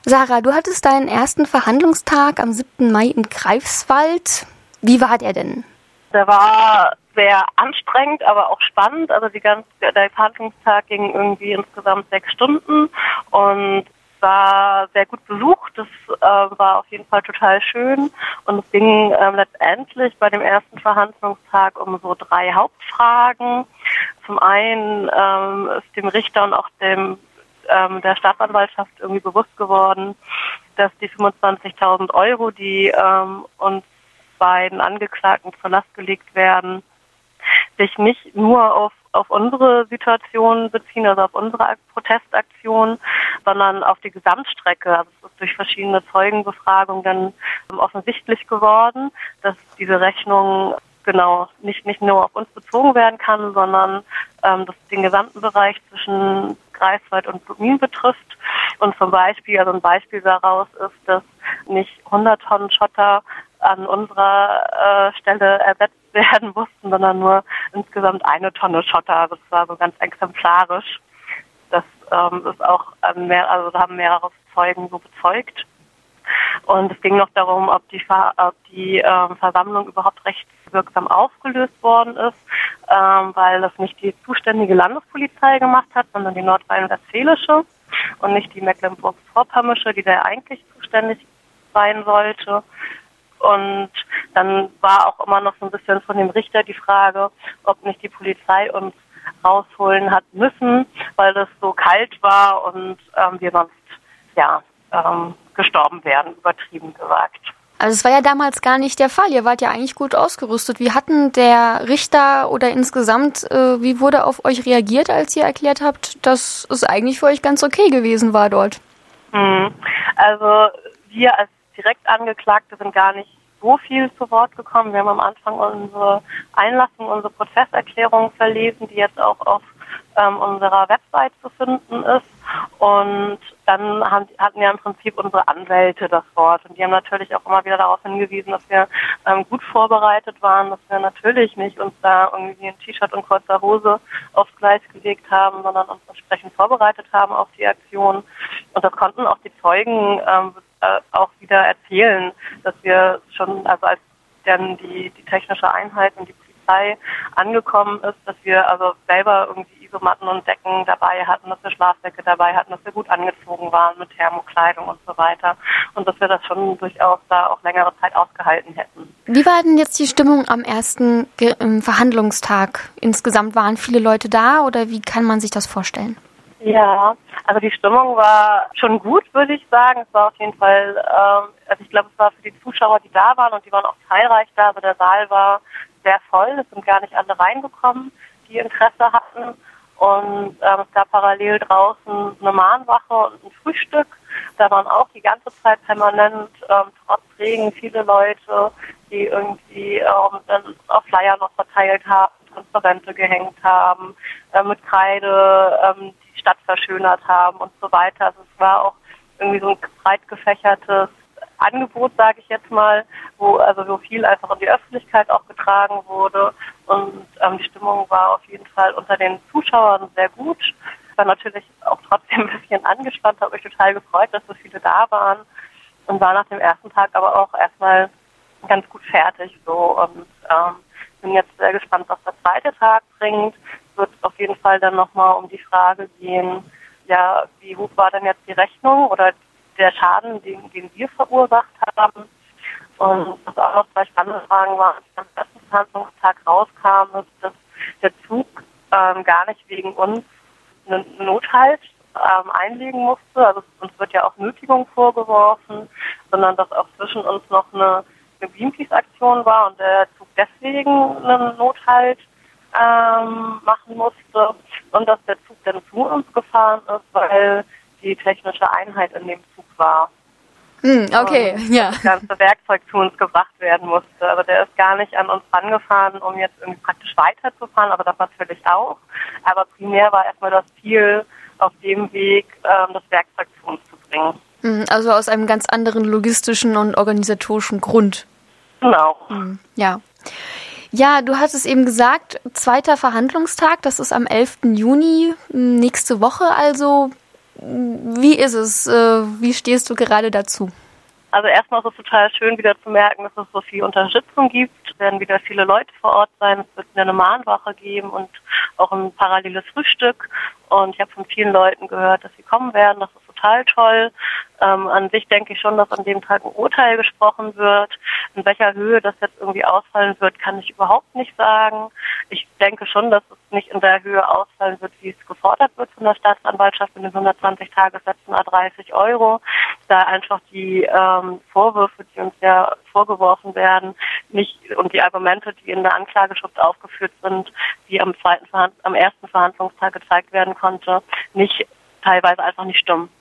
Sarah, du hattest deinen ersten Verhandlungstag am 7. Mai in Greifswald. Wie war der denn? Der war sehr anstrengend, aber auch spannend. Also der Verhandlungstag ging irgendwie insgesamt 6 Stunden und war sehr gut besucht. Das war auf jeden Fall total schön. Und es ging letztendlich bei dem ersten Verhandlungstag um so 3 Hauptfragen. Zum einen ist dem Richter und auch der Staatsanwaltschaft irgendwie bewusst geworden, dass die 25.000 Euro, die uns beiden Angeklagten zur Last gelegt werden, sich nicht nur auf unsere Situation beziehen, also auf unsere Protestaktion, sondern auf die Gesamtstrecke. Also es ist durch verschiedene Zeugenbefragungen dann offensichtlich geworden, dass diese Rechnung nicht nur auf uns bezogen werden kann, sondern das den gesamten Bereich zwischen Greifswald und Blutmin betrifft. Und ein Beispiel daraus ist, dass nicht 100 Tonnen Schotter an unserer Stelle ersetzt werden mussten, sondern nur insgesamt 1 Tonne Schotter. Das war so ganz exemplarisch. Das ist auch da haben mehrere Zeugen so bezeugt. Und es ging noch darum, ob die Versammlung überhaupt rechtswirksam aufgelöst worden ist, weil das nicht die zuständige Landespolizei gemacht hat, sondern die nordrhein-westfälische und nicht die mecklenburg-vorpommersche, die da eigentlich zuständig sein sollte. Und dann war auch immer noch so ein bisschen von dem Richter die Frage, ob nicht die Polizei uns rausholen hat müssen, weil das so kalt war und wir sonst gestorben wären, übertrieben gesagt. Also es war ja damals gar nicht der Fall. Ihr wart ja eigentlich gut ausgerüstet. Wie hatten der Richter oder insgesamt, wie wurde auf euch reagiert, als ihr erklärt habt, dass es eigentlich für euch ganz okay gewesen war dort? Also wir als Direktangeklagte sind gar nicht so viel zu Wort gekommen. Wir haben am Anfang unsere Einlassung, unsere Prozesserklärung verlesen, die jetzt auch auf unserer Website zu finden ist. Und dann hatten ja im Prinzip unsere Anwälte das Wort. Und die haben natürlich auch immer wieder darauf hingewiesen, dass wir gut vorbereitet waren, dass wir natürlich nicht uns da irgendwie ein T-Shirt und kurzer Hose aufs Gleis gelegt haben, sondern uns entsprechend vorbereitet haben auf die Aktion. Und das konnten auch die Zeugen auch wieder erzählen, dass wir schon, also als dann die technische Einheit und die Polizei angekommen ist, dass wir also selber irgendwie Isomatten und Decken dabei hatten, dass wir Schlafsäcke dabei hatten, dass wir gut angezogen waren mit Thermokleidung und so weiter und dass wir das schon durchaus da auch längere Zeit ausgehalten hätten. Wie war denn jetzt die Stimmung am ersten Verhandlungstag? Insgesamt waren viele Leute da oder wie kann man sich das vorstellen? Ja, also die Stimmung war schon gut, würde ich sagen. Es war auf jeden Fall, also ich glaube, es war für die Zuschauer, die da waren und die waren auch zahlreich da, aber der Saal war sehr voll. Es sind gar nicht alle reingekommen, die Interesse hatten. Und es gab parallel draußen eine Mahnwache und ein Frühstück. Da waren auch die ganze Zeit permanent, trotz Regen, viele Leute, die irgendwie auf Flyer noch verteilt haben, Transparente gehängt haben, mit Kreide die Stadt verschönert haben und so weiter. Also es war auch irgendwie so ein breit gefächertes Angebot, sage ich jetzt mal, wo viel einfach in die Öffentlichkeit auch getragen wurde. Und die Stimmung war auf jeden Fall unter den Zuschauern sehr gut. Ich war natürlich auch trotzdem ein bisschen angespannt, habe mich total gefreut, dass so viele da waren und war nach dem ersten Tag aber auch erstmal ganz gut fertig so und bin jetzt sehr gespannt, was der zweite Tag bringt. Es wird auf jeden Fall dann nochmal um die Frage gehen, ja, wie hoch war denn jetzt die Rechnung oder der Schaden, den wir verursacht haben. Und was auch noch 2 spannende Fragen waren, als ich am ersten Verhandlungstag rauskam, ist, dass der Zug gar nicht wegen uns einen Nothalt einlegen musste. Also uns wird ja auch Nötigung vorgeworfen, sondern dass auch zwischen uns noch eine Greenpeace-Aktion war und der Zug deswegen einen Nothalt machen musste und dass der Zug dann zu uns gefahren ist, weil die technische Einheit in dem Zug war. Okay, ja. Das ganze Werkzeug zu uns gebracht werden musste. Also der ist gar nicht an uns rangefahren, um jetzt irgendwie praktisch weiterzufahren, aber das natürlich auch. Aber primär war erstmal das Ziel, auf dem Weg das Werkzeug zu uns zu bringen. Also aus einem ganz anderen logistischen und organisatorischen Grund. Genau. Ja. Ja, du hattest eben gesagt, 2. Verhandlungstag, das ist am 11. Juni, nächste Woche also. Wie ist es? Wie stehst du gerade dazu? Also erstmal ist es total schön, wieder zu merken, dass es so viel Unterstützung gibt. Es werden wieder viele Leute vor Ort sein. Es wird wieder eine Mahnwache geben und auch ein paralleles Frühstück. Und ich habe von vielen Leuten gehört, dass sie kommen werden. Das ist total toll. An sich denke ich schon, dass an dem Tag ein Urteil gesprochen wird. In welcher Höhe das jetzt irgendwie ausfallen wird, kann ich überhaupt nicht sagen. Ich denke schon, dass es nicht in der Höhe ausfallen wird, wie es gefordert wird von der Staatsanwaltschaft mit den 120 Tagessätzen à 30 €, da einfach die Vorwürfe, die uns ja vorgeworfen werden, nicht und die Argumente, die in der Anklageschrift aufgeführt sind, die am ersten Verhandlungstag gezeigt werden konnte, nicht teilweise einfach nicht stimmen.